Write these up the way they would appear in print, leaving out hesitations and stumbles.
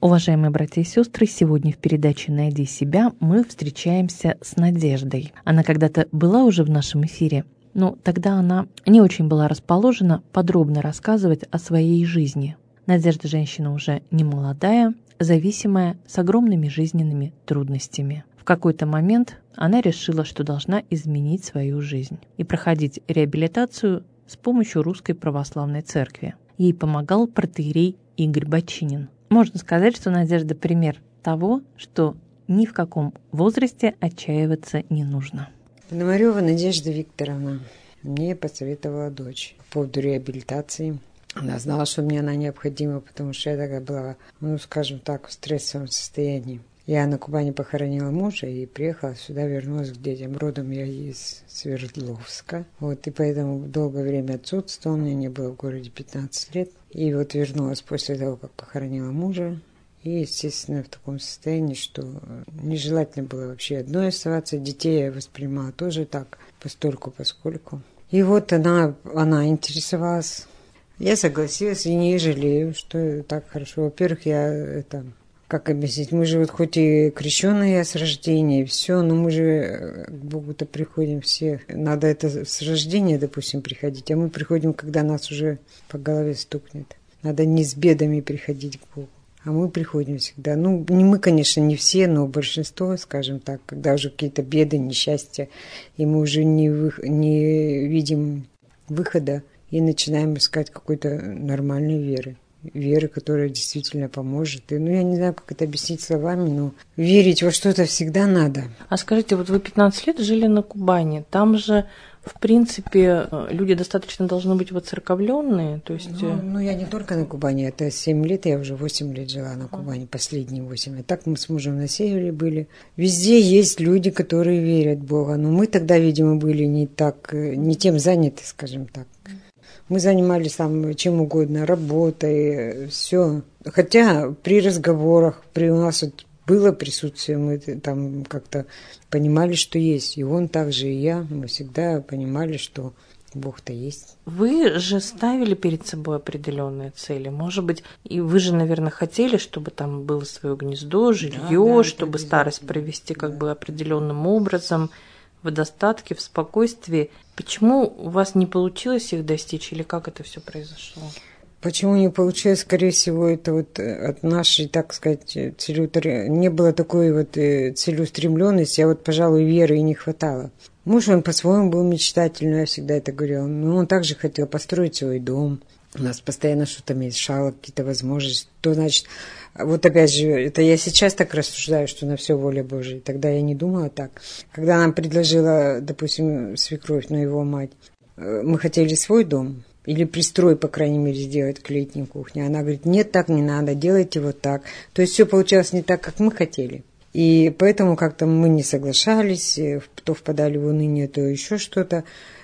Уважаемые братья и сестры, сегодня в передаче «Найди себя» мы встречаемся с Надеждой. Она когда-то была уже в нашем эфире, но тогда она не очень была расположена подробно рассказывать о своей жизни. Надежда женщина уже не молодая, зависимая, с огромными жизненными трудностями. В какой-то момент она решила, что должна изменить свою жизнь и проходить реабилитацию с помощью Русской Православной Церкви. Ей помогал протоиерей Игорь Бочинин. Можно сказать, что Надежда пример того, что ни в каком возрасте отчаиваться не нужно. Пономарева Надежда Викторовна мне посоветовала дочь по поводу реабилитации. Она знала, что мне она необходима, потому что я тогда была, скажем так, в стрессовом состоянии. Я на Кубани похоронила мужа и приехала сюда, вернулась к детям. Родом я из Свердловска. И поэтому долгое время отсутствовала. У меня не было в городе 15 лет. И вернулась после того, как похоронила мужа. И, естественно, в таком состоянии, что нежелательно было вообще одной оставаться. Детей я воспринимала тоже так, постольку-поскольку. И она интересовалась. Я согласилась и не жалею, что так хорошо. Во-первых, как объяснить, мы же хоть и крещеные с рождения, и все, но мы же к Богу-то приходим все. Надо это с рождения, допустим, приходить, а мы приходим, когда нас уже по голове стукнет. Надо не с бедами приходить к Богу, а мы приходим всегда. Не мы, конечно, не все, но большинство, скажем так, когда уже какие-то беды, несчастья, и мы уже не видим выхода и начинаем искать какой-то нормальной веры, которая действительно поможет. Я не знаю, как это объяснить словами, но верить во что-то всегда надо. А скажите, вы 15 лет жили на Кубани. Там же, в принципе, люди достаточно должны быть воцерковленные. То есть... я не только на Кубани. Это 7 лет, я уже 8 лет жила на Кубани, последние 8. А так мы с мужем на севере были. Везде есть люди, которые верят в Бога. Но мы тогда, видимо, были не тем заняты, скажем так. Мы занимались чем угодно, работой, все. Хотя при разговорах, у нас было присутствие, мы там как-то понимали, что есть. И он также, и я, мы всегда понимали, что Бог-то есть. Вы же ставили перед собой определенные цели. Может быть, и вы же, наверное, хотели, чтобы там было свое гнездо, жилье, чтобы старость провести определенным образом, в достатке, в спокойствии. Почему у вас не получилось их достичь, или как это все произошло? Почему не получилось? Скорее всего, это от нашей, так сказать, не было такой целеустремленности, а пожалуй, веры и не хватало. Муж, он по-своему был мечтательный, я всегда это говорила. Но он также хотел построить свой дом. У нас постоянно что-то мешало, какие-то возможности. Опять же, это я сейчас так рассуждаю, что на все воля Божия. Тогда я не думала так. Когда нам предложила, допустим, свекровь, его мать, мы хотели свой дом или пристрой, по крайней мере, сделать к летней кухне. Она говорит, нет, так не надо, делайте вот так. То есть все получалось не так, как мы хотели. И поэтому как-то мы не соглашались, то впадали в уныние, то еще что-то.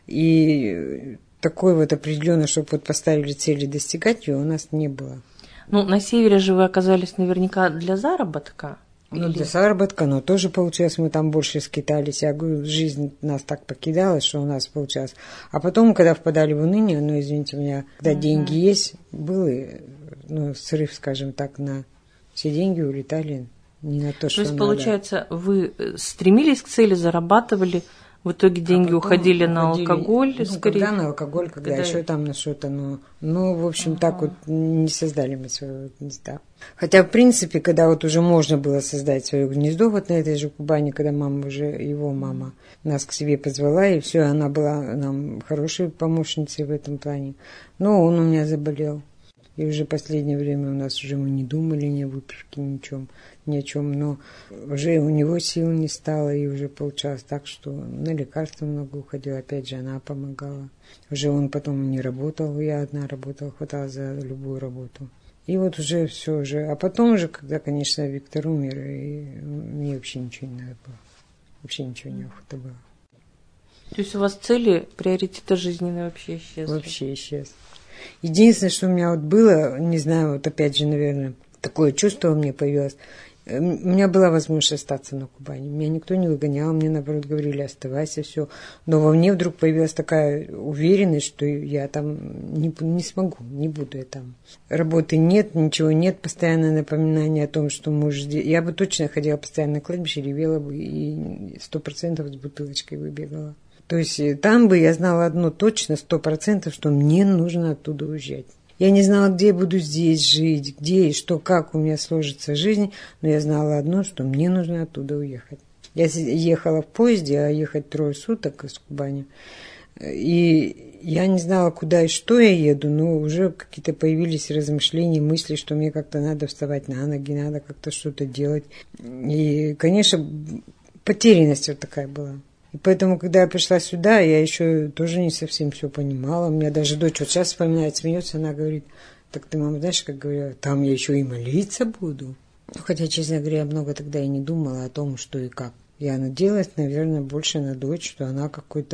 И такой определенно, чтобы поставили цели достигать ее, у нас не было. На севере же вы оказались наверняка для заработка? Для заработка, но тоже получилось, мы там больше скитались. Я говорю, жизнь нас так покидала, что у нас получалось. А потом, когда впадали в уныние, извините меня, когда деньги есть, был срыв, скажем так, на все деньги улетали не на то, что надо. То есть, получается, вы стремились к цели, зарабатывали, в итоге деньги уходили на алкоголь, скорее? Когда на алкоголь, когда еще там на что-то, в общем, так не создали мы своего гнезда. Хотя, в принципе, когда уже можно было создать свое гнездо, на этой же Кубани, когда его мама нас к себе позвала, и все, она была нам хорошей помощницей в этом плане. Но он у меня заболел. И уже последнее время у нас уже мы не думали ни о выпивке, ни о чем, но уже у него сил не стало, и уже получалось так, что на лекарства много уходил, опять же, она помогала. Уже он потом не работал, я одна работала, хватало за любую работу. И уже все уже. А потом уже, когда, конечно, Виктор умер, и мне вообще ничего не надо было. Вообще ничего не охота было. То есть у вас цели, приоритеты жизненные вообще исчезли? Вообще исчез. Единственное, что у меня было, не знаю, опять же, наверное, такое чувство у меня появилось. У меня была возможность остаться на Кубани. Меня никто не выгонял, мне, наоборот, говорили, оставайся, все. Но во мне вдруг появилась такая уверенность, что я там не смогу, не буду я там. Работы нет, ничего нет, постоянное напоминание о том, что муж здесь. Я бы точно ходила постоянно на кладбище, ревела бы и 100% с бутылочкой выбегала. То есть там бы я знала одно точно, 100%, что мне нужно оттуда уезжать. Я не знала, где я буду здесь жить, где и что, как у меня сложится жизнь, но я знала одно, что мне нужно оттуда уехать. Я ехала в поезде, а ехать 3 суток из Кубани. И я не знала, куда и что я еду, но уже какие-то появились размышления, мысли, что мне как-то надо вставать на ноги, надо как-то что-то делать. И, конечно, потерянность вот такая была. И поэтому, когда я пришла сюда, я еще тоже не совсем все понимала. У меня даже дочь вот сейчас вспоминает, смеется, она говорит, так ты, мама, знаешь, как говорю, там я еще и молиться буду. Хотя, честно говоря, я много тогда и не думала о том, что и как. Я надеялась, наверное, больше на дочь, что она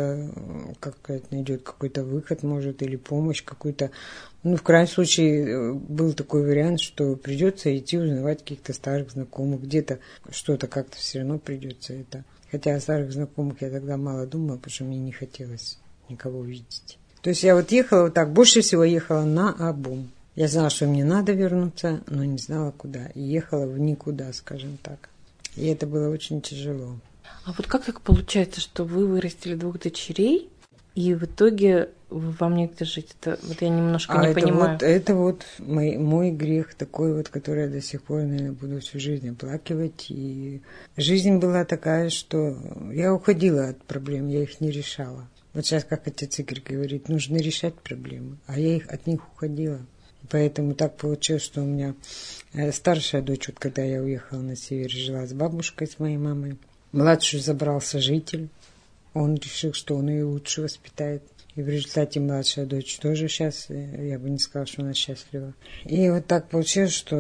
найдет какой-то выход, может, или помощь какую-то. Ну, в крайнем случае, был такой вариант, что придется идти узнавать каких-то старых знакомых. Где-то что-то как-то все равно придется это. Хотя о старых знакомых я тогда мало думала, потому что мне не хотелось никого видеть. То есть я вот ехала вот так, больше всего ехала наобум. Я знала, что мне надо вернуться, но не знала куда. И ехала в никуда, скажем так. И это было очень тяжело. А вот как так получается, что вы вырастили 2 дочерей, и в итоге вам негде жить? Это вот я немножко не понимаю. Это вот мой грех такой вот, который я до сих пор, наверное, буду всю жизнь оплакивать. И жизнь была такая, что я уходила от проблем, я их не решала. Вот сейчас, как отец Игорь говорит, нужно решать проблемы, а я от них уходила. Поэтому так получилось, что у меня старшая дочь, вот когда я уехала на север, жила с бабушкой, с моей мамой. Младшую забрал сожитель. Он решил, что он ее лучше воспитает. И в результате младшая дочь тоже сейчас, я бы не сказала, что она счастлива. И вот так получилось, что,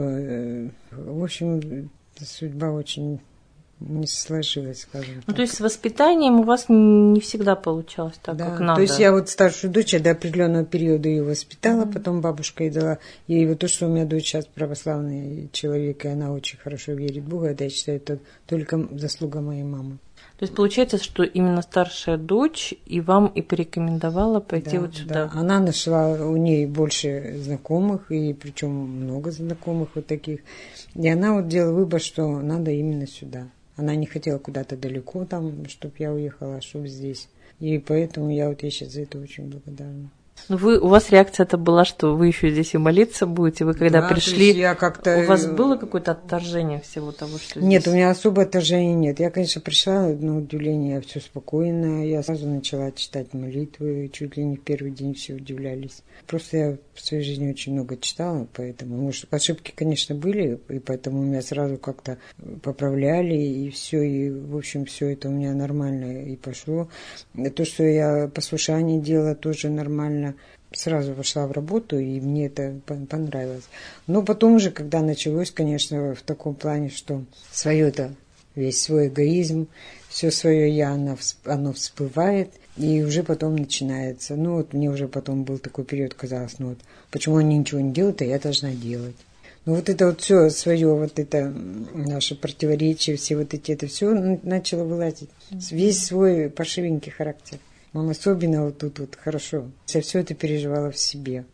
в общем, судьба очень не сложилась, скажем так. Ну, то есть с воспитанием у вас не всегда получалось так, да, как надо. То есть я вот старшую дочь, я до определенного периода ее воспитала, потом бабушка ей дала. И вот то, что у меня дочь сейчас православный человек, и она очень хорошо верит в Бога, это, я считаю, это только заслуга моей мамы. То есть получается, что именно старшая дочь и вам и порекомендовала пойти вот сюда. Да. Она нашла у ней больше знакомых, и причем много знакомых вот таких. И она вот делала выбор, что надо именно сюда. Она не хотела куда-то далеко там, чтобы я уехала, чтобы здесь. И поэтому я вот ей сейчас за это очень благодарна. Ну, у вас реакция-то была, что вы еще здесь и молиться будете. Вы когда пришли, я как-то... у вас было какое-то отторжение всего того, что здесь? Нет, у меня особо отторжения нет. Я, конечно, пришла, на удивление, все спокойно. Я сразу начала читать молитвы. Чуть ли не в первый день все удивлялись. Просто я в своей жизни очень много читала, поэтому, может, ошибки, конечно, были, и поэтому меня сразу как-то поправляли, и все, и, в общем, все это у меня нормально и пошло. То, что я послушание делала, тоже нормально. Сразу вошла в работу, и мне это понравилось. Но потом уже, когда началось, конечно, в таком плане, что свое это, весь свой эгоизм, все свое я, оно всплывает, и уже потом начинается. Ну вот мне уже потом был такой период, казалось, ну вот, почему они ничего не делают, а я должна делать. Ну вот это вот все свое, вот это наше противоречие, все вот эти, это все начало вылазить. Весь свой паршивенький характер. Он особенно вот тут вот хорошо. Я все это переживала в себе.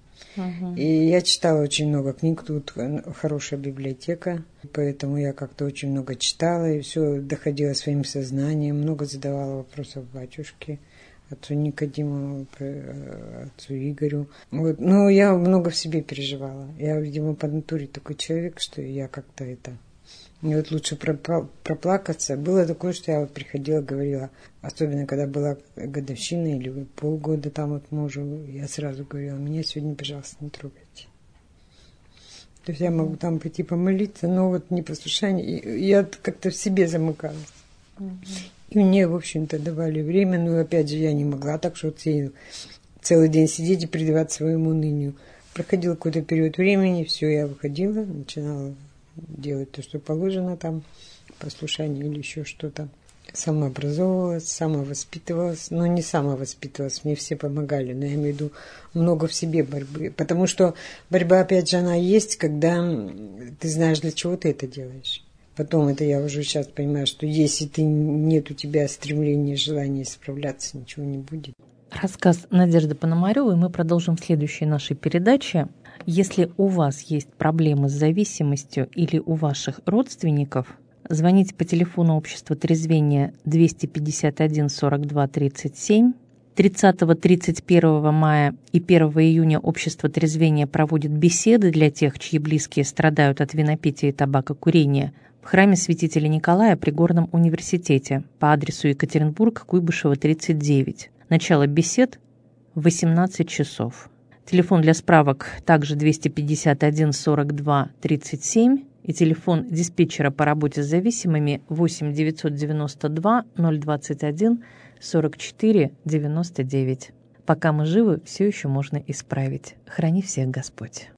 И я читала очень много книг, тут хорошая библиотека, поэтому я как-то очень много читала, и все доходило своим сознанием, много задавала вопросов батюшке, отцу Никодиму, отцу Игорю. Вот. Но я много в себе переживала. Я, видимо, по натуре такой человек, что я как-то это... Мне вот лучше проплакаться. Было такое, что я вот приходила, говорила, особенно когда была годовщина или полгода там вот мужу, я сразу говорила, меня сегодня, пожалуйста, не трогайте. То есть я могу там пойти помолиться, но вот непослушание, я как-то в себе замыкалась. И мне, в общем-то, давали время, но опять же я не могла так, что целый день сидеть и предаваться своему унынию. Проходил какой-то период времени, все, я выходила, начинала делать то, что положено там, послушание или еще что-то. Самообразовывалась, самовоспитывалась, но не самовоспитывалась, мне все помогали, но я имею в виду много в себе борьбы, потому что борьба, опять же, она есть, когда ты знаешь, для чего ты это делаешь. Потом это я уже сейчас понимаю, что если нет у тебя стремления, желания исправляться, ничего не будет. Рассказ Надежды Пономаревой мы продолжим в следующей нашей передаче. Если у вас есть проблемы с зависимостью или у ваших родственников, звоните по телефону общества трезвения 251 42 37. 30-31 мая и 1 июня общество трезвения проводит беседы для тех, чьи близкие страдают от винопития и табакокурения в храме святителя Николая при Горном университете по адресу Екатеринбург, Куйбышева, 39. Начало бесед в 18 часов. Телефон для справок также 251 42 37 и телефон диспетчера по работе с зависимыми 8 992 021 44 99. Пока мы живы, все еще можно исправить. Храни всех Господь.